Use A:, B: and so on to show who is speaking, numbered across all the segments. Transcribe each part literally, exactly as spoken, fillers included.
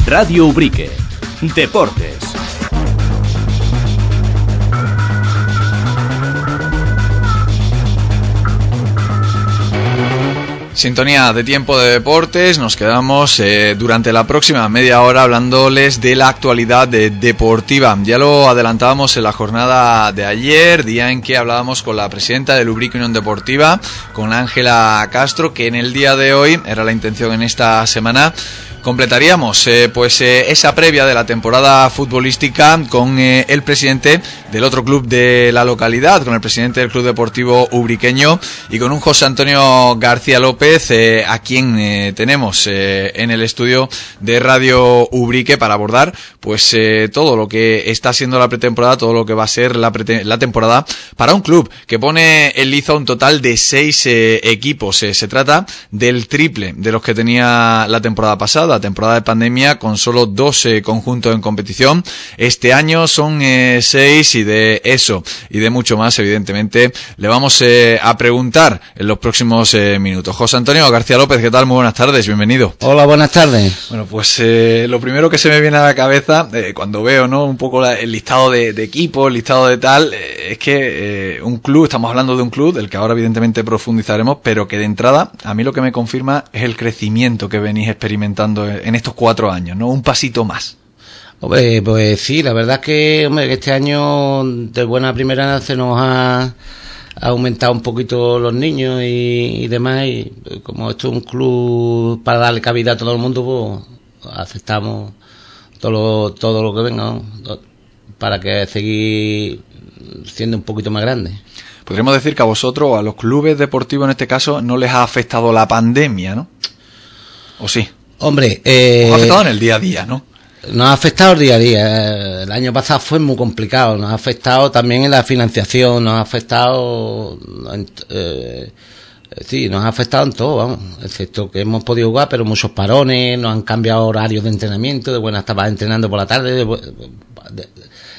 A: Radio Ubrique. Deportes.
B: Sintonía de Tiempo de Deportes, nos quedamos eh, durante la próxima media hora hablándoles de la actualidad de deportiva. Ya lo adelantábamos en la jornada de ayer, día en que hablábamos con la presidenta del Ubrique Unión Deportiva, con Ángela Castro, que en el día de hoy, era la intención en esta semana, completaríamos eh, pues eh, esa previa de la temporada futbolística con eh, el presidente del otro club de la localidad, con el presidente del Club Deportivo Ubriqueño y con un José Antonio García López, eh, a quien eh, tenemos eh, en el estudio de Radio Ubrique para abordar pues eh, todo lo que está siendo la pretemporada, todo lo que va a ser la, prete- la temporada para un club que pone en liza un total de seis eh, equipos. Eh, se trata del triple de los que tenía la temporada pasada, la temporada de pandemia, con solo dos eh, conjuntos en competición. Este año son eh, seis, y de eso y de mucho más, evidentemente, le vamos eh, a preguntar en los próximos eh, minutos. José Antonio García López, ¿qué tal? Muy buenas tardes, bienvenido.
C: Hola, buenas tardes.
B: Bueno, pues eh, lo primero que se me viene a la cabeza eh, cuando veo, ¿no?, un poco la, el listado de, de equipos, el listado de tal, eh, es que eh, un club, estamos hablando de un club del que ahora evidentemente profundizaremos, pero que de entrada a mí lo que me confirma es el crecimiento que venís experimentando en estos cuatro años, ¿no? Un pasito más.
C: Hombre, pues sí, la verdad es que, hombre, este año de buena primera se nos ha, ha aumentado un poquito los niños y, y demás, y como esto es un club para darle cabida a todo el mundo, pues aceptamos todo lo, todo lo que venga, ¿no?, para que seguir siendo un poquito más grande.
B: Podríamos decir que a vosotros, a los clubes deportivos en este caso, no les ha afectado la pandemia, ¿no? ¿O sí?
C: Hombre, eh...
B: Os ha afectado en el día a día, ¿no?
C: Nos ha afectado el día a día. El año pasado fue muy complicado. Nos ha afectado también en la financiación, nos ha afectado... Eh, sí, nos ha afectado en todo, vamos. Excepto que hemos podido jugar, pero muchos parones, nos han cambiado horarios de entrenamiento. De buena estabas entrenando por la tarde, de, de,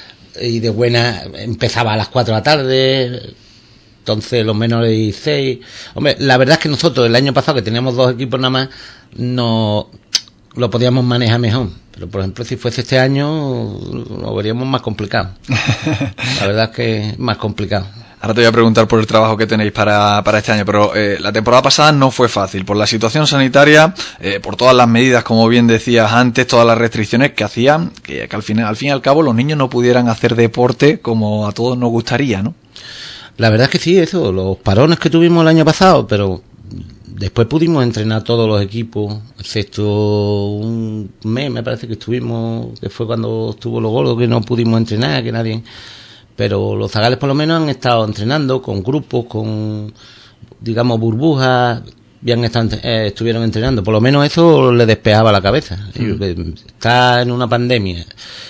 C: y de buena empezaba a las cuatro de la tarde... Entonces los menores de dieciséis... Hombre, la verdad es que nosotros el año pasado, que teníamos dos equipos nada más, no lo podíamos manejar mejor. Pero por ejemplo, si fuese este año, lo veríamos más complicado. La verdad es que es más complicado.
B: Ahora te voy a preguntar por el trabajo que tenéis para, para este año, pero eh, la temporada pasada no fue fácil, por la situación sanitaria, eh, por todas las medidas, como bien decías antes, todas las restricciones que hacían que, que al, fin, al fin y al cabo los niños no pudieran hacer deporte como a todos nos gustaría, ¿no?
C: La verdad es que sí, eso, los parones que tuvimos el año pasado, pero después pudimos entrenar todos los equipos, excepto un mes, me parece que estuvimos, que fue cuando estuvo los gordos, que no pudimos entrenar, que nadie... Pero los zagales por lo menos han estado entrenando con grupos, con, digamos, burbujas, habían estado, eh, estuvieron entrenando. Por lo menos eso le despejaba la cabeza. Mm. Está en una pandemia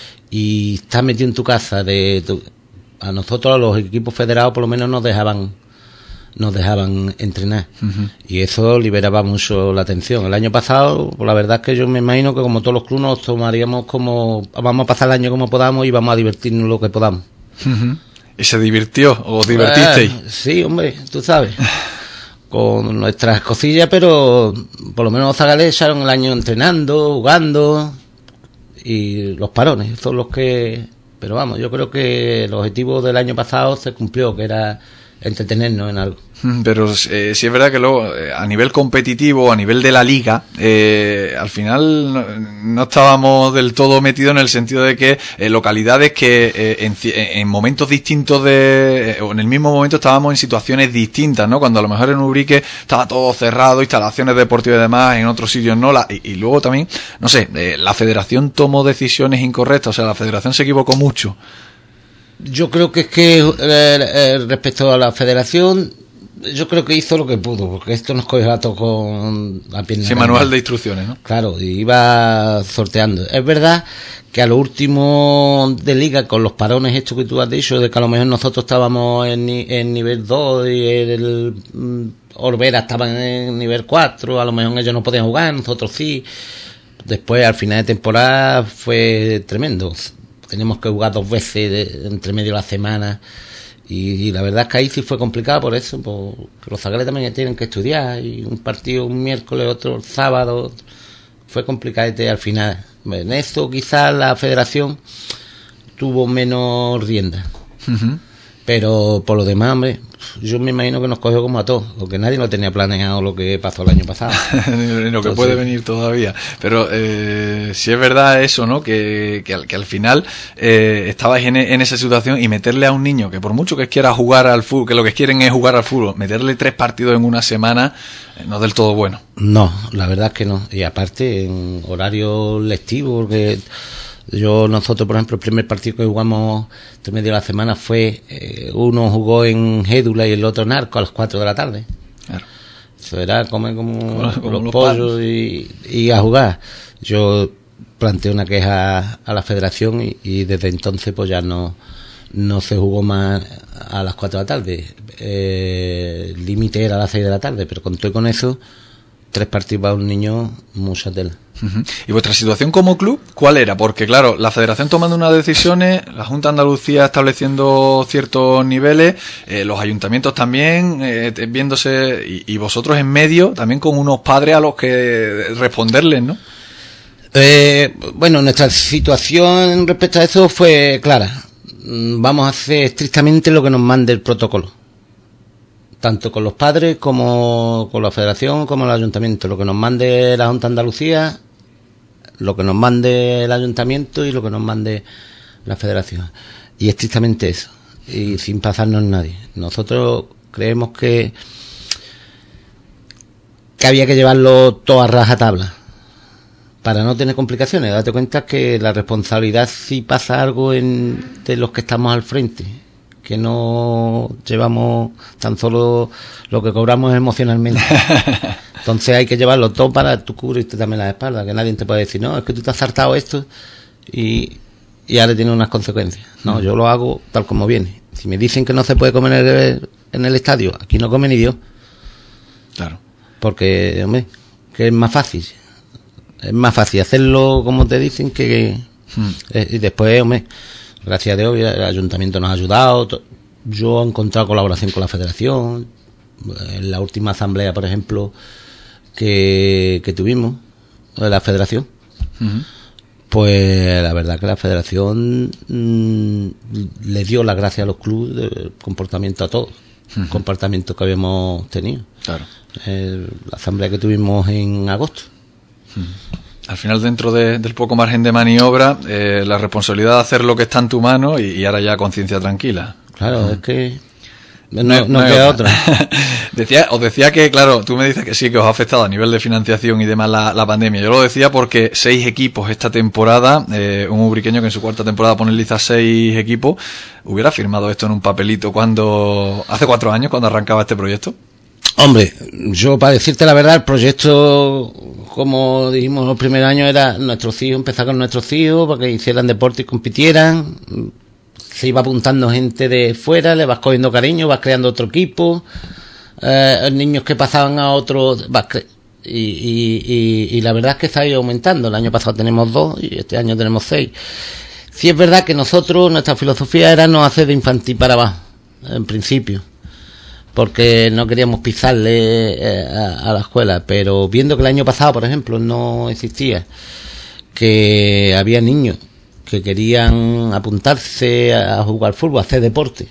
C: y estás metido en tu casa de... Tu, a nosotros, a los equipos federados, por lo menos nos dejaban nos dejaban entrenar. Uh-huh. Y eso liberaba mucho la atención. El año pasado, pues la verdad es que yo me imagino que como todos los clubes nos tomaríamos como... Vamos a pasar el año como podamos y vamos a divertirnos lo que podamos.
B: Uh-huh. ¿Y se divirtió? ¿O os divertisteis?
C: Eh, sí, hombre, tú sabes. Con nuestras cosillas, pero por lo menos los zagales echaron el año entrenando, jugando, y los parones son los que... Pero vamos, yo creo que el objetivo del año pasado se cumplió, que era entretenernos en algo.
B: Pero eh, sí es verdad que luego, eh, a nivel competitivo, a nivel de la liga, eh, al final no, no estábamos del todo metidos en el sentido de que eh, localidades que eh, en, en momentos distintos de, eh, o en el mismo momento estábamos en situaciones distintas, ¿no? Cuando a lo mejor en Ubrique estaba todo cerrado, instalaciones deportivas y demás, en otros sitios no, la, y, y luego también, no sé, eh, la federación tomó decisiones incorrectas, o sea, la federación se equivocó mucho.
C: Yo creo que es que eh, eh, respecto a la federación, yo creo que hizo lo que pudo, porque esto nos coge a todos con la pierna.
B: Sí, manual de instrucciones, ¿no?
C: Claro, y iba sorteando. Es verdad que a lo último de liga, con los parones estos que tú has dicho, de que a lo mejor nosotros estábamos en, en nivel dos y el mm, Orbera estaban en nivel cuatro, a lo mejor ellos no podían jugar, nosotros sí. Después, al final de temporada, fue tremendo. Tenemos que jugar dos veces de, entre medio de la semana. Y, y la verdad es que ahí sí fue complicado por eso, porque los zagales también tienen que estudiar, y un partido un miércoles, otro el sábado, fue complicado al final. En eso quizás la federación tuvo menos rienda. Uh-huh. Pero por lo demás, hombre, yo me imagino que nos cogió como a todos, porque nadie no tenía planeado lo que pasó el año pasado.
B: Lo que Entonces, puede venir todavía. Pero eh, si es verdad eso, ¿no? Que, que, al, que al final eh, estabais en, en esa situación y meterle a un niño que por mucho que quiera jugar al fútbol, que lo que quieren es jugar al fútbol, meterle tres partidos en una semana eh, no es del todo bueno.
C: No, la verdad es que no. Y aparte en horario lectivo, porque... Yo, nosotros, por ejemplo, el primer partido que jugamos entre medio de la semana fue, eh, uno jugó en Gédula y el otro en Arco a las cuatro de la tarde. Claro. Eso era comer como, como, como los, los pollos y, y a jugar. Yo planteé una queja a la federación y, y desde entonces pues ya no, no se jugó más a las cuatro de la tarde. Eh, el límite era a las seis de la tarde, pero con todo y con eso, tres partidos para un niño, mucha tela.
B: Uh-huh. ¿Y vuestra situación como club cuál era? Porque claro, la federación tomando unas decisiones, la Junta de Andalucía estableciendo ciertos niveles, eh, los ayuntamientos también eh, viéndose, y, y vosotros en medio también con unos padres a los que responderles, ¿no?
C: Eh, bueno, nuestra situación respecto a eso fue clara. Vamos a hacer estrictamente lo que nos mande el protocolo, tanto con los padres como con la federación como el ayuntamiento. Lo que nos mande la Junta de Andalucía, lo que nos mande el ayuntamiento y lo que nos mande la federación, y estrictamente eso, y sin pasarnos nadie. Nosotros creemos que que había que llevarlo todo a rajatabla para no tener complicaciones. Date cuenta que la responsabilidad, si pasa algo en, de los que estamos al frente, que no llevamos tan solo lo que cobramos emocionalmente. Entonces hay que llevarlo todo para tú cubrirte también la espalda, que nadie te puede decir, no, es que tú te has saltado esto y, y ahora tiene unas consecuencias. No, yo lo hago tal como viene. Si me dicen que no se puede comer en el, en el estadio, aquí no come ni Dios.
B: Claro.
C: Porque, hombre, que es más fácil. Es más fácil hacerlo como te dicen que... Hmm. Eh, y después, hombre, gracias a Dios el ayuntamiento nos ha ayudado. Yo he encontrado colaboración con la federación. En la última asamblea, por ejemplo, que, que tuvimos de la federación, uh-huh. Pues la verdad que la federación mmm, le dio las gracias a los clubes del comportamiento a todos, uh-huh. Comportamiento que habíamos tenido. Claro. Eh, la asamblea que tuvimos en agosto.
B: Uh-huh. Al final, dentro de, del poco margen de maniobra, eh, la responsabilidad de hacer lo que está en tu mano y, y ahora ya conciencia tranquila.
C: Claro, uh-huh. Es que no, no, no queda otra.
B: decía, os decía que, claro, tú me dices que sí, que os ha afectado a nivel de financiación y demás la, la pandemia. Yo lo decía porque seis equipos esta temporada, eh, un ubriqueño que en su cuarta temporada pone en lista seis equipos, ¿hubiera firmado esto en un papelito cuando hace cuatro años, cuando arrancaba este proyecto?
C: Hombre, yo para decirte la verdad, el proyecto, como dijimos los primeros años, era nuestros hijos, empezar con nuestros hijos para que hicieran deporte y compitieran. Se iba apuntando gente de fuera, le vas cogiendo cariño, vas creando otro equipo, eh, niños que pasaban a otro, vas cre- y, y, y, y la verdad es que está ahí aumentando. El año pasado tenemos dos y este año tenemos seis. Sí es verdad que nosotros, nuestra filosofía era no hacer de infantil para abajo, en principio, porque no queríamos pisarle eh, a, a la escuela, pero viendo que el año pasado, por ejemplo, no existía, que había niños que querían apuntarse a jugar fútbol, a hacer deporte,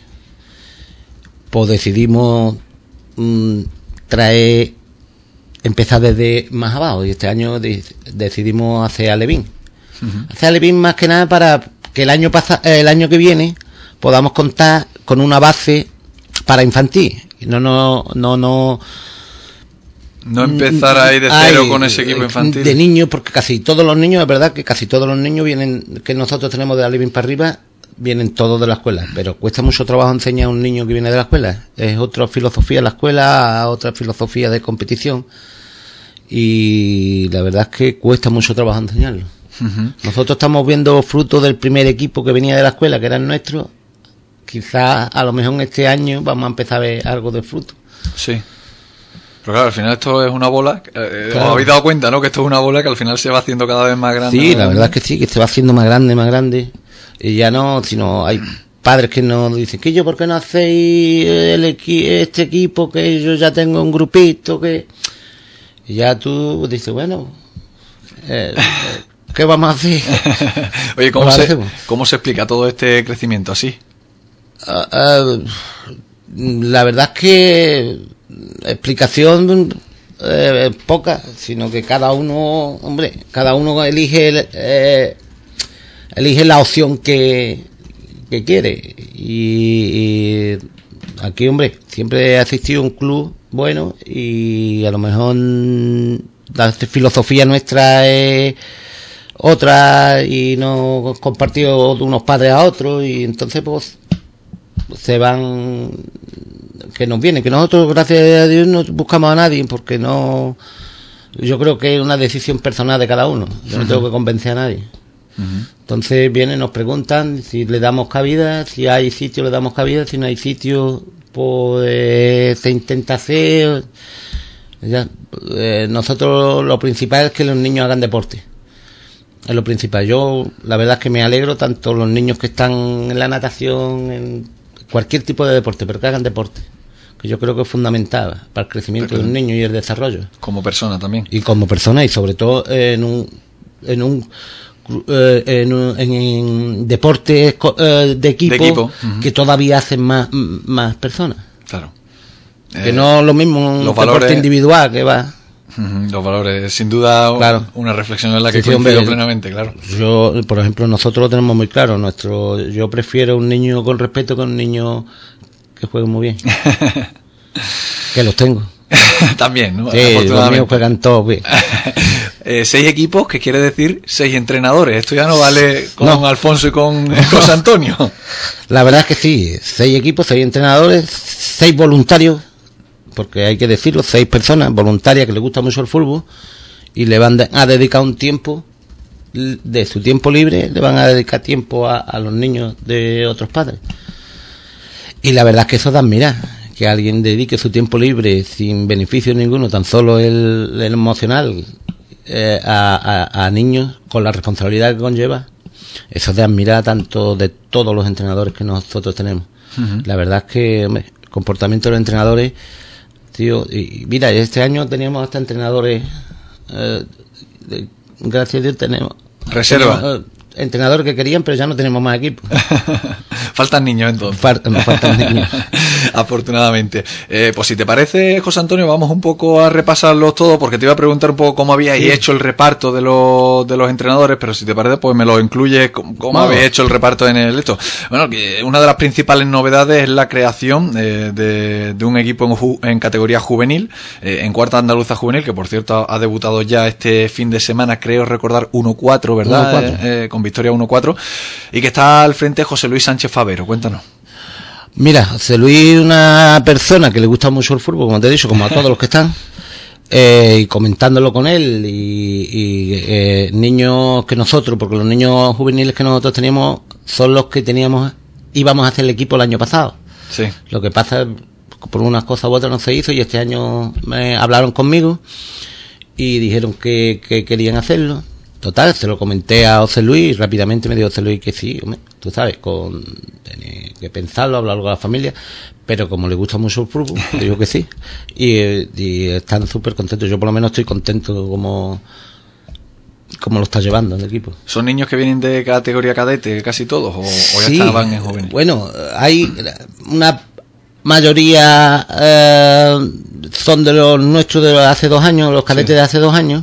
C: pues decidimos mmm, traer, empezar desde más abajo, y este año de, decidimos hacer alevín. Uh-huh. Hacer alevín más que nada para que el año pasa, el año que viene podamos contar con una base para infantil. No, no, no, no.
B: No empezar ahí de cero Ay, con ese equipo infantil.
C: De niños, porque casi todos los niños, es verdad que casi todos los niños vienen, que nosotros tenemos de Alevín para arriba, vienen todos de la escuela, pero cuesta mucho trabajo enseñar a un niño que viene de la escuela. Es otra filosofía la escuela, otra filosofía de competición, y la verdad es que cuesta mucho trabajo enseñarlo. Uh-huh. Nosotros estamos viendo fruto del primer equipo que venía de la escuela, que era el nuestro. Quizás a lo mejor en este año vamos a empezar a ver algo de fruto.
B: Sí. Pero claro, al final esto es una bola, eh,
C: claro.
B: Os habéis dado cuenta, ¿no? Que esto es una bola que al final se va haciendo cada vez más grande.
C: Sí, la verdad es que sí, que se va haciendo más grande, más grande. Y ya no, sino hay padres que nos dicen, que yo, ¿por qué no hacéis el equi- este equipo? Que yo ya tengo un grupito, que... Y ya tú dices, bueno, eh, ¿qué vamos a hacer?
B: Oye, ¿cómo se, ¿cómo se explica todo este crecimiento así?
C: Uh, uh, la verdad es que explicación eh, poca, sino que cada uno, hombre, cada uno elige eh, elige la opción que, que quiere. Y, y aquí, hombre, siempre ha existido un club bueno y a lo mejor la filosofía nuestra es otra y no compartido de unos padres a otros, y entonces pues se van, que nos vienen, que nosotros gracias a Dios no buscamos a nadie, porque no, yo creo que es una decisión personal de cada uno, yo no uh-huh. tengo que convencer a nadie. Uh-huh. Entonces vienen, nos preguntan si le damos cabida, si hay sitio le damos cabida, si no hay sitio pues eh, se intenta hacer. Ya, eh, nosotros lo principal es que los niños hagan deporte, es lo principal. Yo la verdad es que me alegro tanto los niños que están en la natación, en cualquier tipo de deporte, pero que hagan deporte, que yo creo que es fundamental para el crecimiento pero, de un niño y el desarrollo
B: como persona también,
C: y como persona, y sobre todo en un en un eh, en, un, en, en deportes eh, de equipo, de equipo. Uh-huh. que todavía hacen más más personas,
B: claro,
C: que
B: eh,
C: no es lo mismo un deporte valores... individual que va.
B: Los valores, sin duda, claro. Una reflexión en la que sí, coincido hombre, plenamente, claro.
C: Yo, por ejemplo, nosotros lo tenemos muy claro. Nuestro, yo prefiero un niño con respeto que un niño que juegue muy bien. Que los tengo.
B: También, ¿no?
C: Sí, los míos juegan todos bien.
B: eh, seis equipos, que quiere decir seis entrenadores. Esto ya no vale con no. Alfonso y con José Antonio.
C: La verdad es que sí. Seis equipos, seis entrenadores, seis voluntarios. Porque hay que decirlo, seis personas voluntarias que les gusta mucho el fútbol y le van a dedicar un tiempo de su tiempo libre, le van a dedicar tiempo a, a los niños de otros padres. Y la verdad es que eso da admirar, que alguien dedique su tiempo libre sin beneficio ninguno, tan solo el, el emocional, eh, a, a, a niños con la responsabilidad que conlleva. Eso es de admirar tanto de todos los entrenadores que nosotros tenemos. Uh-huh. La verdad es que, hombre, el comportamiento de los entrenadores... Tío, y mira, este año teníamos hasta entrenadores, eh, de, gracias a Dios tenemos
B: reserva,
C: tenemos, eh, entrenadores que querían, pero ya no tenemos más equipo.
B: Faltan niños entonces.
C: Faltan, nos faltan niños.
B: Afortunadamente. Eh, pues si te parece, José Antonio, vamos un poco a repasarlos todos, porque te iba a preguntar un poco cómo habíais sí. hecho el reparto de los de los entrenadores, pero si te parece, pues me lo incluyes, cómo, cómo habéis hecho el reparto en el esto. Bueno, que una de las principales novedades es la creación eh, de, de un equipo en, ju, en categoría juvenil, eh, en cuarta andaluza juvenil, que por cierto ha debutado ya este fin de semana, creo recordar uno cuatro, ¿verdad? uno cuatro. Eh, eh, con victoria uno cuatro, y que está al frente José Luis Sánchez Favero. Cuéntanos.
C: Mira, José Luis es una persona que le gusta mucho el fútbol, como te he dicho, como a todos los que están, eh, y comentándolo con él, y, y eh, niños que nosotros, porque los niños juveniles que nosotros teníamos son los que teníamos, íbamos a hacer el equipo el año pasado.
B: Sí.
C: Lo que pasa, por unas cosas u otras no se hizo, y este año me hablaron conmigo y dijeron que, que querían hacerlo. Total, se lo comenté a José Luis y rápidamente me dijo José Luis que sí, hombre, tú sabes, con tener que pensarlo, hablarlo con la familia, pero como le gusta mucho el fútbol, digo que sí, y, y están súper contentos. Yo por lo menos estoy contento como como lo está llevando el equipo.
B: ¿Son niños que vienen de categoría cadete casi todos o, o ya
C: sí,
B: estaban en juvenil?
C: Bueno, hay una mayoría eh, son de los nuestros de hace dos años, los cadetes sí. de hace dos años.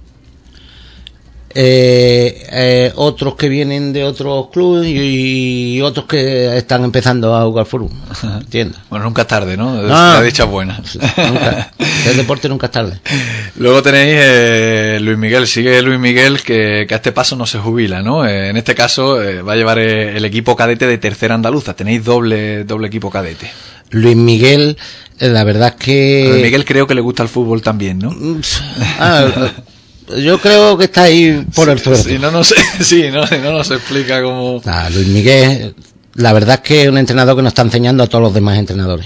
C: Eh, eh, otros que vienen de otros clubes y, y otros que están empezando a jugar fútbol, ¿entiendes?
B: Bueno, nunca es tarde, ¿no?
C: No,
B: la dicha es buena.
C: Nunca. El deporte nunca es tarde.
B: Luego tenéis eh, Luis Miguel, sigue Luis Miguel que, que a este paso no se jubila, ¿no? Eh, en este caso eh, va a llevar eh, el equipo cadete de tercera andaluza. Tenéis doble doble equipo cadete.
C: Luis Miguel, eh, la verdad es que...
B: Luis Miguel creo que le gusta el fútbol también, ¿no?
C: Ah, yo creo que está ahí por
B: sí,
C: el suelo.
B: Sí, no nos, sí, no, no nos explica cómo...
C: Ah, Luis Miguel, la verdad es que es un entrenador que nos está enseñando a todos los demás entrenadores.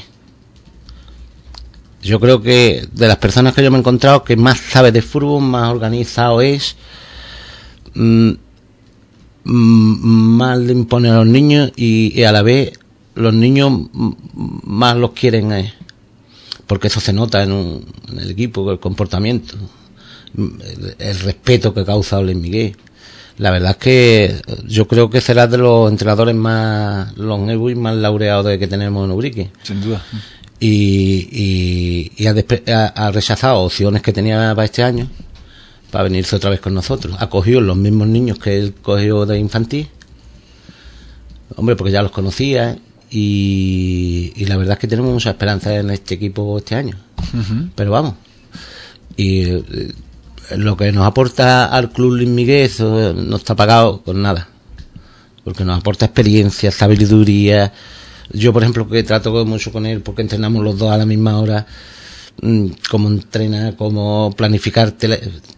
C: Yo creo que de las personas que yo me he encontrado que más sabe de fútbol, más organizado es, mmm, más le impone a los niños y, y a la vez los niños más los quieren a él. Porque eso se nota en, un, en el equipo, el comportamiento. El, el respeto que causa Luis Miguel. La verdad es que yo creo que será de los entrenadores más longevos y más laureados de que tenemos en Ubrique.
B: Sin duda.
C: Y, y, y ha, despe- ha, ha rechazado opciones que tenía para este año para venirse otra vez con nosotros. Ha cogido los mismos niños que él cogió de infantil, hombre, porque ya los conocía, y, y la verdad es que tenemos mucha esperanza en este equipo este año. Uh-huh. Pero vamos, y eh, lo que nos aporta al Club Luis Miguel, eso no está pagado con nada, porque nos aporta experiencia, sabiduría. Yo, por ejemplo, que trato mucho con él porque entrenamos los dos a la misma hora, cómo entrenar, cómo planificar, tele...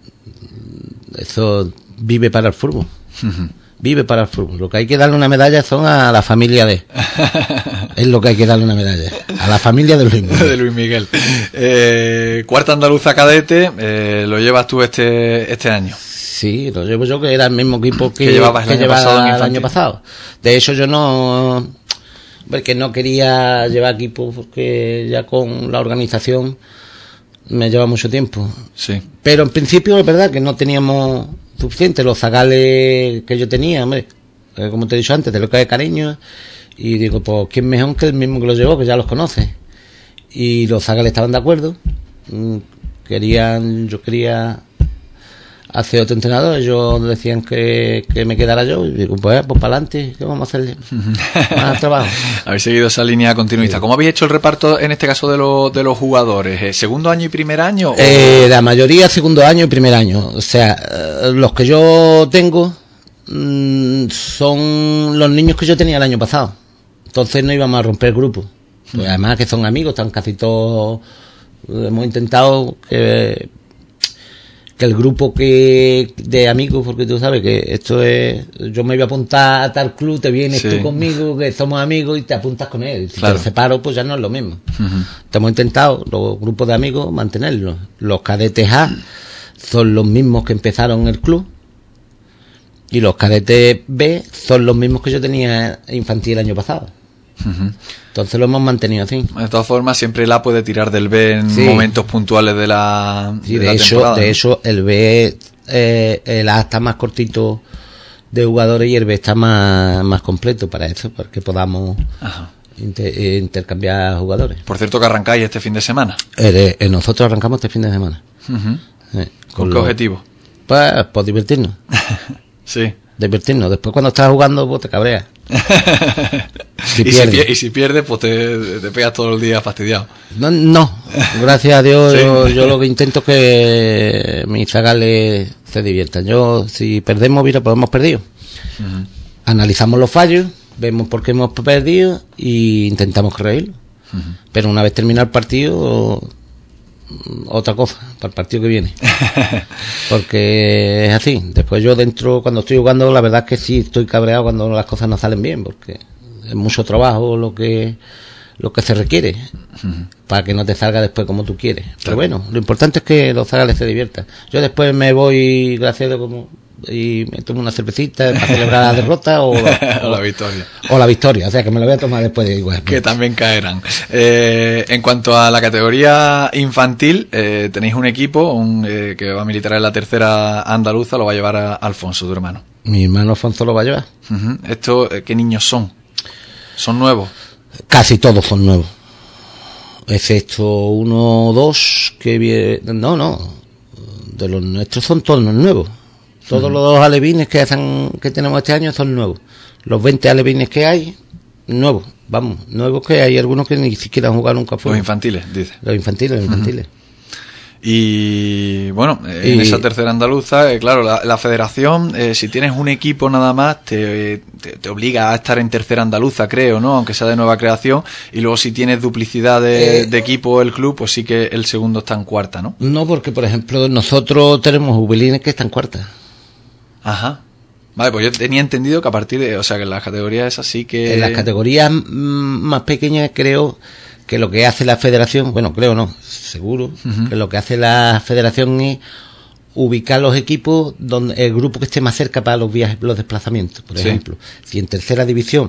C: eso vive para el fútbol. Uh-huh. Vive para el fútbol. Lo que hay que darle una medalla son a la familia de... es lo que hay que darle una medalla. A la familia de Luis Miguel.
B: de Luis Miguel. Eh, cuarta andaluza cadete, eh, lo llevas tú este este año.
C: Sí, lo llevo yo, que era el mismo equipo que,
B: que llevabas el,
C: que
B: año,
C: llevaba
B: pasado
C: el año pasado. De hecho, yo no... porque no quería llevar equipo, porque ya con la organización me lleva mucho tiempo.
B: Sí.
C: Pero en principio es verdad que no teníamos suficiente. Los zagales que yo tenía, hombre, como te he dicho antes, te lo cae cariño, y digo, pues quién mejor que el mismo que lo llevó, que ya los conoce. Y los zagales estaban de acuerdo, querían, yo quería hacer otro entrenador, ellos decían que, que me quedara yo, y digo, pues, pues para adelante, ¿qué vamos a hacerle? Más trabajo.
B: Habéis seguido esa línea continuista. Sí. ¿Cómo habéis hecho el reparto en este caso de los de los jugadores? ¿Eh, ¿Segundo año y primer año? O...
C: Eh, la mayoría segundo año y primer año. O sea, eh, los que yo tengo mmm, son los niños que yo tenía el año pasado. Entonces no íbamos a romper el grupo. Pues además que son amigos, están casi todos... Hemos intentado que... que el grupo que de amigos, porque tú sabes que esto es, yo me voy a apuntar a tal club, te vienes sí. tú conmigo, que somos amigos, y te apuntas con él. Si claro. te separo, pues ya no es lo mismo. Uh-huh. Hemos intentado los grupos de amigos mantenerlos. Los cadetes A son los mismos que empezaron el club, y los cadetes B son los mismos que yo tenía infantil el año pasado. Uh-huh. Entonces lo hemos mantenido así.
B: De todas formas, siempre el A puede tirar del B en sí. momentos puntuales de la,
C: sí, de
B: de
C: la
B: hecho,
C: temporada. De hecho, el B, eh, el A está más cortito de jugadores y el B está más, más completo para eso, para que podamos inter, intercambiar jugadores.
B: Por cierto, que arrancáis este fin de semana.
C: Eh, eh, nosotros arrancamos este fin de semana.
B: Uh-huh. Eh, ¿Con, ¿Con qué lo, objetivo?
C: Pues, pues divertirnos.
B: Sí.
C: Divertirnos. Después cuando estás jugando, pues te cabreas.
B: Si y, si pier- y si pierdes, pues te, te pegas todo el día fastidiado.
C: No, no. Gracias a Dios, sí. yo, yo lo que intento es que mis zagales se diviertan. Yo, si perdemos, mira, pues hemos perdido. Uh-huh. Analizamos los fallos, vemos por qué hemos perdido y intentamos corregirlo. Uh-huh. Pero una vez terminado el partido, otra cosa, para el partido que viene. Porque es así. Después yo dentro, cuando estoy jugando, la verdad es que sí estoy cabreado cuando las cosas no salen bien, porque es mucho trabajo lo que lo que se requiere uh-huh. para que no te salga después como tú quieres. Claro. Pero bueno, lo importante es que los zagales se diviertan. Yo después me voy, gracias a Dios, como y me tomo una cervecita para celebrar la derrota o,
B: o la victoria
C: o la victoria, o sea que me la voy a tomar después de igual
B: que también caerán. Eh, en cuanto a la categoría infantil, eh, tenéis un equipo un, eh, que va a militar en la tercera andaluza, lo va a llevar a Alfonso, tu hermano.
C: Mi hermano Alfonso lo va a llevar.
B: Uh-huh. ¿Esto eh, qué niños son? ¿Son nuevos?
C: Casi todos son nuevos, excepto uno o dos que viene, no, no, de los nuestros son todos nuevos. Todos uh-huh. los dos alevines que hacen, que tenemos este año son nuevos. Los veinte alevines que hay, nuevos, vamos, nuevos, que hay algunos que ni siquiera han jugado nunca.
B: Los infantiles, dice.
C: Los infantiles, los infantiles. Uh-huh.
B: Y bueno, en y, esa tercera andaluza, eh, claro, la, la federación, eh, si tienes un equipo nada más, te, te, te obliga a estar en tercera andaluza, creo, ¿no? Aunque sea de nueva creación. Y luego si tienes duplicidad de, eh, de equipo el club, pues sí que el segundo está en cuarta, ¿no?
C: No, porque por ejemplo nosotros tenemos jubilines que están en cuarta.
B: Ajá. Vale, pues yo tenía entendido que a partir de, o sea, que en las categorías es así que...
C: En las categorías mm, más pequeñas creo que lo que hace la federación, bueno, creo no, seguro, uh-huh. que lo que hace la federación es ubicar los equipos donde el grupo que esté más cerca para los viajes, los desplazamientos. Por sí. ejemplo, si en tercera división,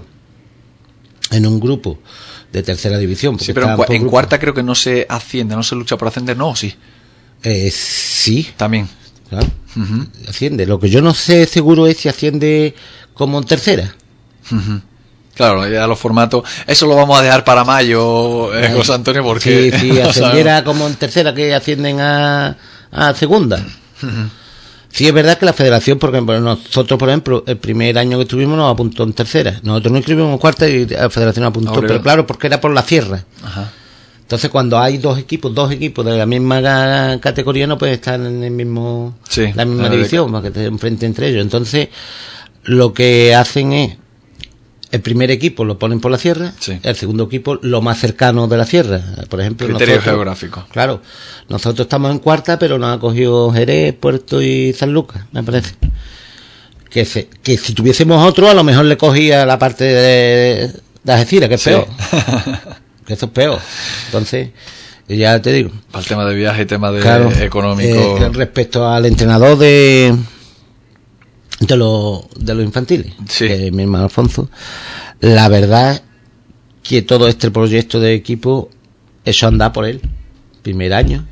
C: en un grupo de tercera división...
B: Sí, pero en, cu- en cuarta creo que no se asciende, no se lucha por ascender, ¿no? ¿O sí?
C: Eh, sí.
B: También.
C: claro.
B: Uh-huh.
C: Asciende. Lo que yo no sé seguro es si asciende como en tercera.
B: Uh-huh. Claro, ya los formatos, eso lo vamos a dejar para mayo, eh, José Antonio, porque...
C: Sí, si ascendiera como en tercera, que ascienden a, a segunda.
B: Uh-huh.
C: Sí, es verdad que la federación, por ejemplo, nosotros, por ejemplo, el primer año que estuvimos nos apuntó en tercera. Nosotros no inscribimos en cuarta y la federación nos apuntó,
B: Ahora,
C: pero claro, porque era por la sierra.
B: Ajá.
C: Entonces, cuando hay dos equipos, dos equipos de la misma categoría, no pueden estar en el mismo,
B: sí,
C: la misma
B: la
C: división, para que se enfrenten entre ellos. Entonces, lo que hacen es, el primer equipo lo ponen por la sierra,
B: sí.
C: El segundo equipo lo más cercano de la sierra. Por ejemplo,
B: criterio
C: nosotros,
B: geográfico.
C: Claro, nosotros estamos en cuarta, pero nos ha cogido Jerez, Puerto y San Lucas, me parece. Que, se, que si tuviésemos otro, a lo mejor le cogía la parte de, de Algeciras, que es sí. peor. Que eso es peor. Entonces, ya te digo.
B: Para el tema de viaje y tema de
C: claro,
B: económico.
C: Eh, respecto al entrenador de de los de los infantiles,
B: sí.
C: que es mi hermano Alfonso, la verdad que todo este proyecto de equipo, eso anda por él. Primer año.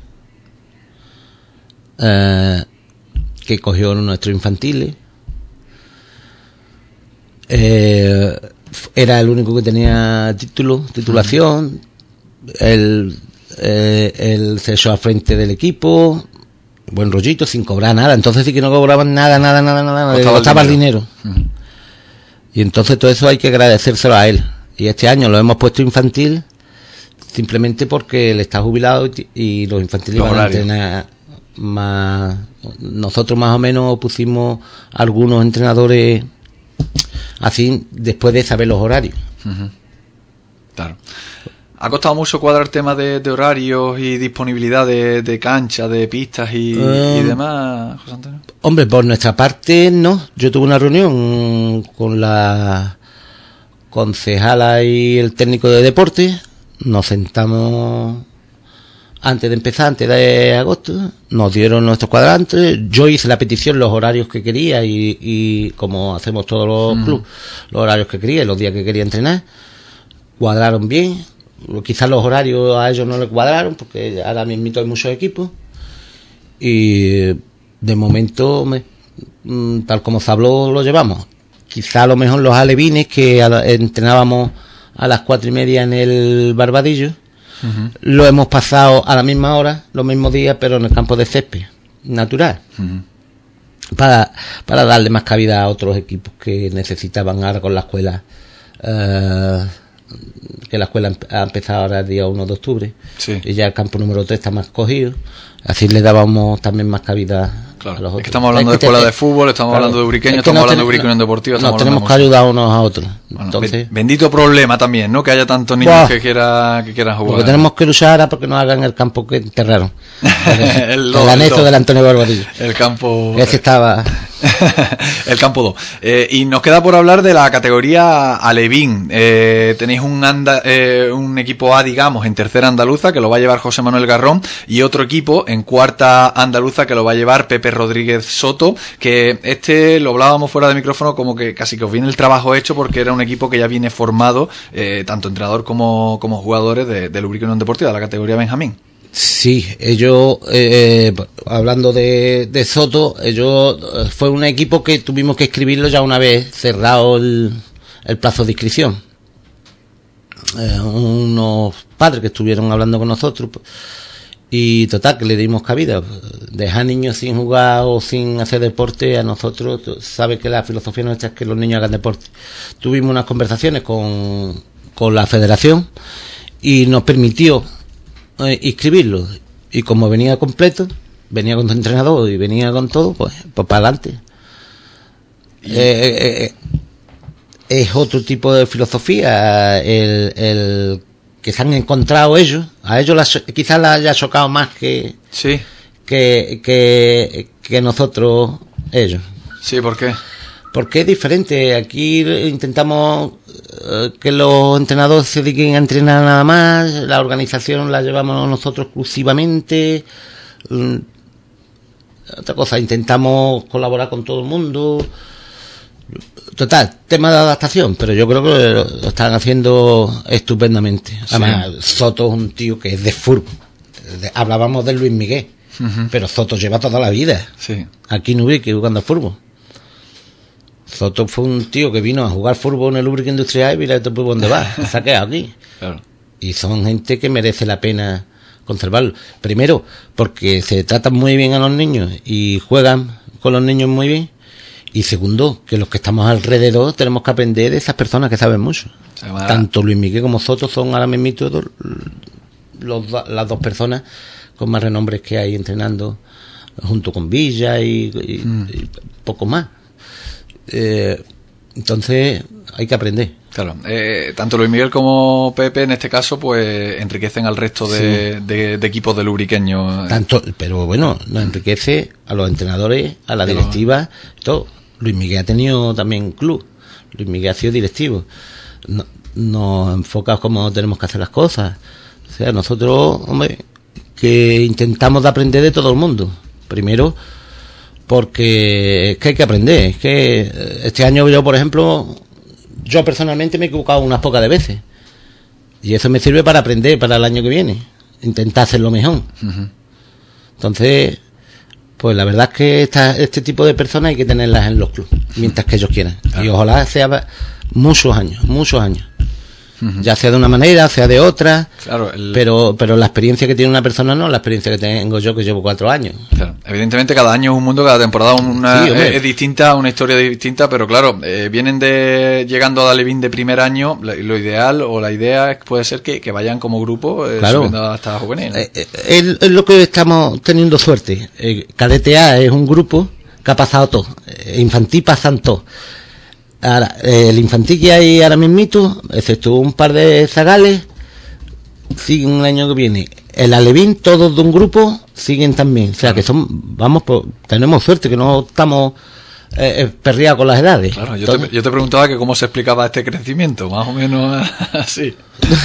C: Eh, que cogió nuestros infantiles. Eh, era el único que tenía título, titulación. Él, eh, él se echó al frente del equipo, buen rollito, sin cobrar nada. Entonces sí que no cobraban nada, nada, nada, nada, le costaba el dinero. Uh-huh. Y entonces todo eso hay que agradecérselo a él. Y este año lo hemos puesto infantil simplemente porque él está jubilado y, y los infantiles los van a entrenar más. Nosotros más o menos pusimos algunos entrenadores así después de saber los horarios.
B: Uh-huh. Claro. ¿Ha costado mucho cuadrar temas de, de horarios y disponibilidad de, de canchas, de pistas y, um, y demás, José Antonio?
C: Hombre, por nuestra parte no. Yo tuve una reunión con la concejala y el técnico de deporte. Nos sentamos antes de empezar, antes de agosto. Nos dieron nuestros cuadrantes. Yo hice la petición, los horarios que quería y, y como hacemos todos los mm. clubes, los horarios que quería y los días que quería entrenar. Cuadraron bien. Quizás los horarios a ellos no les cuadraron porque ahora mismo hay muchos equipos y de momento me, tal como se habló lo llevamos. Quizá a lo mejor los alevines que a la, entrenábamos a las cuatro y media en el Barbadillo, uh-huh. Lo hemos pasado a la misma hora, los mismos días, pero en el campo de césped natural, uh-huh. para, para darle más cabida a otros equipos que necesitaban ahora con la escuela. Uh, que la escuela ha empezado ahora el día uno de octubre, sí. Y ya el campo número tres está más cogido, así le dábamos también más cabida.
B: Claro,
C: a los
B: es
C: otros.
B: que estamos hablando de escuela de fútbol, estamos claro, hablando de Ubriqueño, es que estamos no hablando ten, de Ubriqueño en Deportiva.
C: Nos tenemos que ayudar unos a otros. Bueno, Entonces,
B: bendito problema también, ¿no? Que haya tantos niños wow. que, quiera, que quieran jugar.
C: Porque tenemos que luchar ahora porque nos hagan el campo que enterraron. el, el anexo del Antonio Barbadillo.
B: El campo...
C: Ese estaba...
B: el campo dos. Eh, y nos queda por hablar de la categoría Alevín. Eh, tenéis un, anda, eh, un equipo A, digamos, en tercera andaluza, que lo va a llevar José Manuel Garrón, y otro equipo en cuarta andaluza, que lo va a llevar Pepe Rodríguez Soto, que este lo hablábamos fuera de micrófono como que casi que os viene el trabajo hecho porque era un equipo que ya viene formado, eh, tanto entrenador como, como jugadores de, del Ubrique Unión Deportiva, de la categoría Benjamín.
C: Sí, ellos, eh, hablando de, de Soto, ellos fue un equipo que tuvimos que escribirlo ya una vez cerrado el, el plazo de inscripción. Eh, unos padres que estuvieron hablando con nosotros y total que le dimos cabida. Dejar niños sin jugar o sin hacer deporte, a nosotros, sabe que la filosofía nuestra es que los niños hagan deporte. Tuvimos unas conversaciones con, con la federación y nos permitió eh, inscribirlo, y como venía completo, venía con tu entrenador y venía con todo, pues, pues para adelante. Eh, eh, eh, es otro tipo de filosofía el, el que se han encontrado ellos. A ellos la, quizás les haya chocado más que
B: sí
C: que, que que nosotros ellos.
B: Sí, ¿por qué?
C: Porque es diferente. Aquí intentamos uh, que los entrenadores se dediquen a entrenar nada más, la organización la llevamos nosotros exclusivamente. Um, otra cosa, intentamos colaborar con todo el mundo. Total, tema de adaptación, pero yo creo que lo, lo están haciendo estupendamente. Además, sí. Soto es un tío que es de fútbol. Hablábamos de Luis Miguel.
B: Uh-huh.
C: Pero Zoto lleva toda la vida.
B: Sí.
C: Aquí en Ubrique jugando al fútbol. Zoto fue un tío que vino a jugar fútbol en el Ubrique Industrial y mira por dónde va. Se ha quedado aquí.
B: Claro.
C: Y son gente que merece la pena conservarlo. Primero, porque se tratan muy bien a los niños y juegan con los niños muy bien. Y segundo, que los que estamos alrededor tenemos que aprender de esas personas que saben mucho.
B: Llama...
C: Tanto Luis Miguel como Zoto son ahora mismo los, los, las dos personas con más renombres que hay entrenando junto con Villa y, y, mm. y poco más. Eh, entonces hay que aprender.
B: Claro, eh, tanto Luis Miguel como Pepe en este caso pues enriquecen al resto de, sí. de, de equipos del ubriqueño.
C: Tanto, pero bueno, nos enriquece a los entrenadores, a la directiva, todo. Luis Miguel ha tenido también club, Luis Miguel ha sido directivo. No, nos enfoca cómo tenemos que hacer las cosas. O sea, nosotros, hombre, que intentamos de aprender de todo el mundo. Primero, porque es que hay que aprender. Es que este año yo, por ejemplo, yo personalmente me he equivocado unas pocas de veces. Y eso me sirve para aprender para el año que viene. Intentar hacerlo mejor. Uh-huh. Entonces, pues la verdad es que esta, este tipo de personas hay que tenerlas en los clubes, mientras que ellos quieran. Claro. Y ojalá sea muchos años, muchos años. Uh-huh. Ya sea de una manera, sea de otra.
B: Claro, el...
C: pero pero la experiencia que tiene una persona no es la experiencia que tengo yo, que llevo cuatro años.
B: Claro. Evidentemente cada año es un mundo, cada temporada una, sí, es, es distinta, una historia distinta, pero claro, eh, vienen de llegando a Alevín de primer año, lo, lo ideal o la idea es, puede ser que, que vayan como grupo eh,
C: claro.
B: subiendo hasta juvenil.
C: Eh, eh, es, es lo que estamos teniendo suerte. Eh, Cadete A es un grupo que ha pasado todo. Eh, infantil pasan todo. Ahora, eh, el infantil que hay ahora mismito, excepto un par de zagales, siguen el año que viene. El Alevín, todos de un grupo, siguen también. O sea, claro. que son, vamos, pues, tenemos suerte, que no estamos eh, perreados con las edades.
B: Claro, yo te, yo te preguntaba que cómo se explicaba este crecimiento, más o menos así.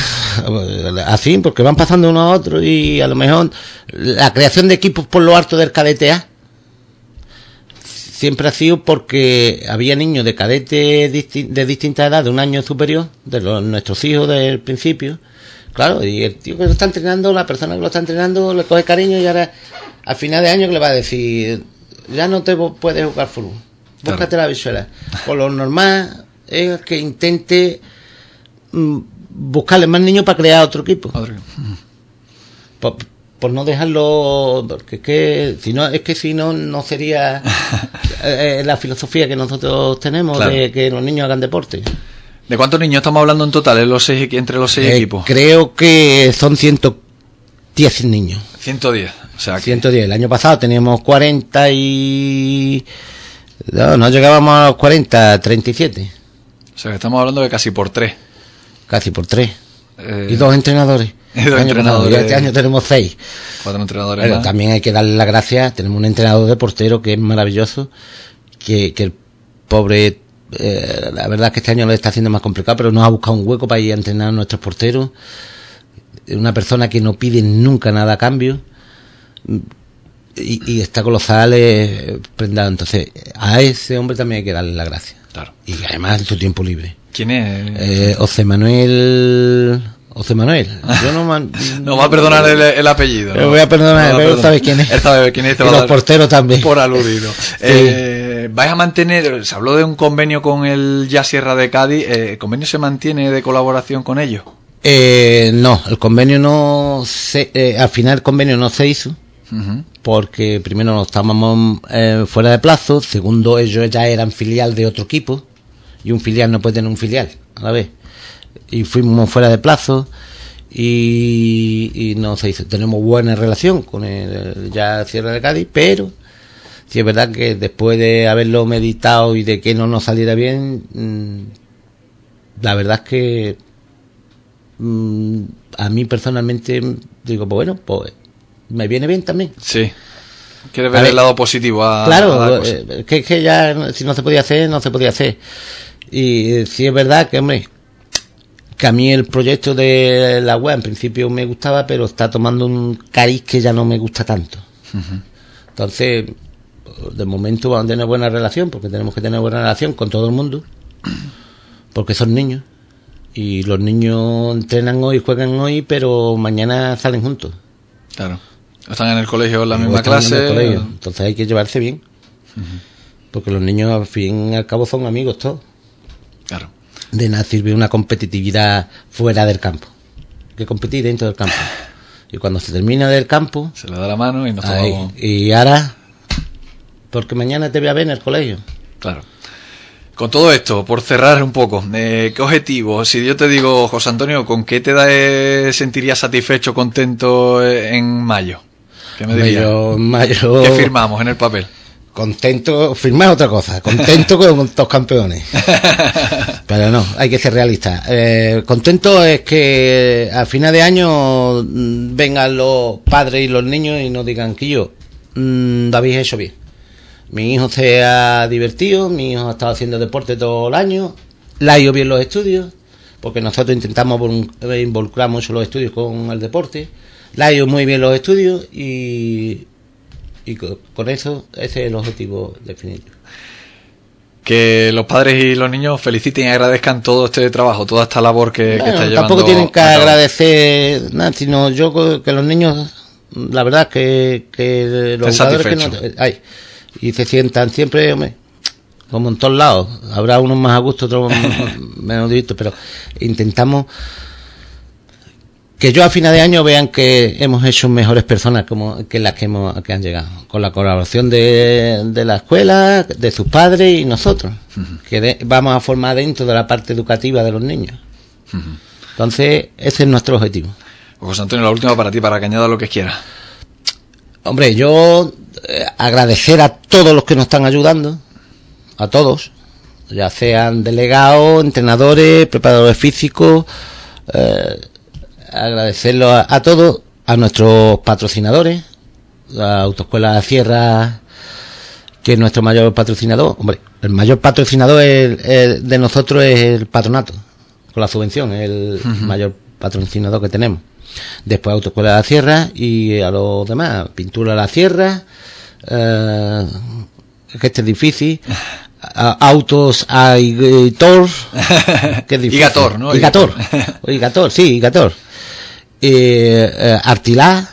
C: Así, porque van pasando uno a otro y a lo mejor la creación de equipos por lo alto del Cadete A siempre ha sido porque había niños de cadete disti- de distinta edad, de un año superior, de los, nuestros hijos del principio, claro, y el tío que lo está entrenando, la persona que lo está entrenando, le coge cariño y ahora, al final de año, que le va a decir, ya no te puedes jugar fútbol, búscate claro. la visuela. Por lo normal es que intente mm, buscarle más niños para crear otro equipo. Otro. Por, por no dejarlo, porque es que si no es que si no no sería eh, la filosofía que nosotros tenemos claro. de que los niños hagan deporte.
B: ¿De cuántos niños estamos hablando en total en los seis, entre los seis eh, equipos?
C: Creo que son ciento diez niños.
B: ciento diez, o sea que...
C: ciento diez. El año pasado teníamos cuarenta y no, no llegábamos a los cuarenta, treinta y siete.
B: O sea que estamos hablando de casi por tres.
C: Casi por tres.
B: Eh...
C: Y dos entrenadores.
B: Y dos entrenadores.
C: Pasado, este año tenemos seis.
B: Cuatro entrenadores.
C: Pero
B: más.
C: También hay que darle las gracias. Tenemos un entrenador de portero que es maravilloso. Que, que el pobre, eh, la verdad es que este año lo está haciendo más complicado, pero nos ha buscado un hueco para ir a entrenar a nuestros porteros. Una persona que no pide nunca nada a cambio. Y, y está colosal, eh, prendado. Entonces, a ese hombre también hay que darle las gracias.
B: Claro.
C: Y además en su tiempo libre.
B: ¿Quién es?
C: Eh, José Manuel. José Manuel. Yo no, man,
B: no va a perdonar el, el apellido.
C: ¿no? Voy a perdonar,
B: no
C: pero él sabe quién es.
B: Él sabe quién es.
C: Y los porteros también.
B: Por aludido. Sí. Eh, ¿Vais a mantener, se habló de un convenio con el Ya Sierra de Cádiz, eh, ¿el convenio se mantiene de colaboración con ellos?
C: Eh, no, el convenio no se, eh, al final el convenio no se hizo. Uh-huh. Porque primero no estábamos eh, fuera de plazo, segundo ellos ya eran filial de otro equipo y un filial no puede tener un filial a la vez, y fuimos fuera de plazo y, y no se hizo. Tenemos buena relación con el Ya Sierra de Cádiz, pero sí es verdad que después de haberlo meditado y de que no nos saliera bien, mmm, la verdad es que mmm, a mí personalmente digo, pues bueno, pues me viene bien también.
B: Sí. Quieres ver, ver el lado positivo a,
C: claro,
B: a
C: eh, que, que ya si no se podía hacer, no se podía hacer. Y eh, sí es verdad que, hombre, que a mí el proyecto de la web en principio me gustaba, pero está tomando un cariz que ya no me gusta tanto. Uh-huh. Entonces, de momento vamos a tener buena relación, porque tenemos que tener buena relación con todo el mundo, porque son niños. Y los niños entrenan hoy, juegan hoy, pero mañana salen juntos.
B: Claro. Están en el colegio en la
C: o
B: misma
C: están
B: clase.
C: en el colegio. Entonces hay que llevarse bien. Uh-huh. Porque los niños, al fin y al cabo, son amigos todos.
B: Claro.
C: De nada sirve una competitividad fuera del campo. Hay que competir dentro del campo. Y cuando se termina del campo...
B: Se le da la mano y nos
C: ahí,
B: tomamos...
C: Y ahora... Porque mañana te voy a ver en el colegio.
B: Claro. Con todo esto, por cerrar un poco, eh, ¿qué objetivo? Si yo te digo, José Antonio, ¿con qué te da, eh, sentirías satisfecho, contento eh, en mayo? ¿Qué me dirías?
C: Mayo, mayo...
B: ¿Qué firmamos en el papel?
C: Contento, firmar otra cosa, contento con dos campeones. Pero no, hay que ser realista. Eh, contento es que a final de año vengan los padres y los niños y nos digan que yo, mmm, lo habéis hecho bien. Mi hijo se ha divertido, mi hijo ha estado haciendo deporte todo el año, le ha ido bien los estudios, porque nosotros intentamos involucrar mucho los estudios con el deporte, le ha ido muy bien los estudios y, y con eso ese es el objetivo definitivo.
B: Que los padres y los niños feliciten y agradezcan todo este trabajo, toda esta labor que, bueno, que está llevando.
C: Tampoco tienen que agradecer nada, sino yo que los niños, la verdad que, que los jugadores que no, ay, y se sientan siempre, hombre, como en todos lados, habrá unos más a gusto, otros menos distintos, pero intentamos que yo a final de año vean que hemos hecho mejores personas como que las que hemos que han llegado, con la colaboración de, de la escuela, de sus padres y nosotros, uh-huh. que de, vamos a formar dentro de la parte educativa de los niños. Uh-huh. Entonces, ese es nuestro objetivo.
B: José Antonio, la última para ti, para que añadas lo que quieras.
C: Hombre, yo eh, agradecer a todos los que nos están ayudando, a todos, ya sean delegados, entrenadores, preparadores físicos, eh, agradecerlo a, a todos, a nuestros patrocinadores, la Autoescuela de Sierra, que es nuestro mayor patrocinador. Hombre, el mayor patrocinador es, el, de nosotros es el patronato, con la subvención, es el uh-huh. mayor patrocinador que tenemos. Después Autoescuela de la Sierra y a los demás, Pintura de la Sierra, eh, que este es difícil, a, Autos a Igator, que es difícil.
B: Igator, ¿no?
C: Igator, Igator, sí, Igator. Eh, eh, Artilá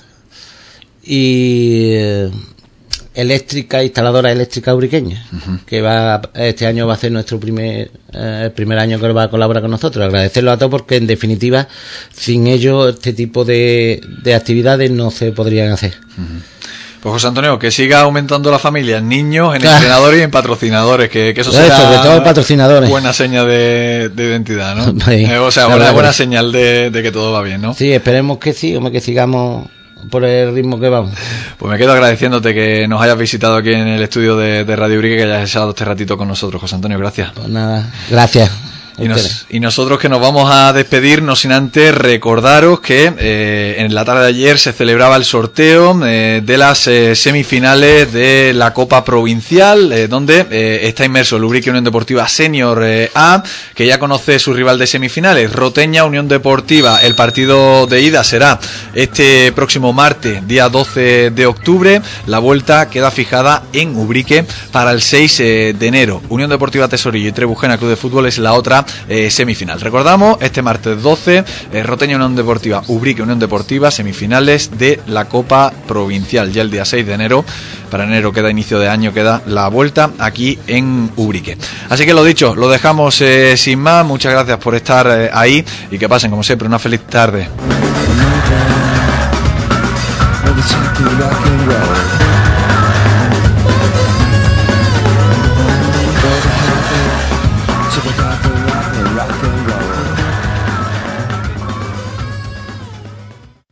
C: y eh, eléctrica, instaladora eléctrica uriqueña, uh-huh. que va este año va a ser nuestro primer eh, el primer año que va a colaborar con nosotros. Agradecerlo a todos porque en definitiva sin ellos este tipo de, de actividades no se podrían hacer.
B: Uh-huh. Pues José Antonio, que siga aumentando la familia en niños, en claro. entrenadores y en patrocinadores, que, que eso sea
C: sobre todo patrocinadores.
B: Buena señal de, de identidad, ¿no? Sí, eh, o sea, una buena señal de, de que todo va bien, ¿no?
C: Sí, esperemos que sí, hombre, que sigamos por el ritmo que vamos.
B: Pues me quedo agradeciéndote que nos hayas visitado aquí en el estudio de, de Radio Urique, que hayas estado este ratito con nosotros, José Antonio, gracias.
C: Pues nada, gracias.
B: Y, nos, y nosotros que nos vamos a despedir, no sin antes recordaros que eh, en la tarde de ayer se celebraba el sorteo eh, de las eh, semifinales de la Copa Provincial, eh, donde eh, está inmerso el Ubrique Unión Deportiva Senior eh, A, que ya conoce su rival de semifinales, Roteña Unión Deportiva. El partido de ida será este próximo martes, día doce de octubre. La vuelta queda fijada en Ubrique para el seis de enero. Unión Deportiva Tesorillo y Trebujena Club de Fútbol es la otra Eh, semifinal. Recordamos, este martes doce, eh, Roteña Unión Deportiva, Ubrique Unión Deportiva, semifinales de la Copa Provincial. Ya el día seis de enero, para enero queda inicio de año, queda la vuelta aquí en Ubrique. Así que lo dicho, lo dejamos eh, sin más. Muchas gracias por estar eh, ahí y que pasen, como siempre, una feliz tarde.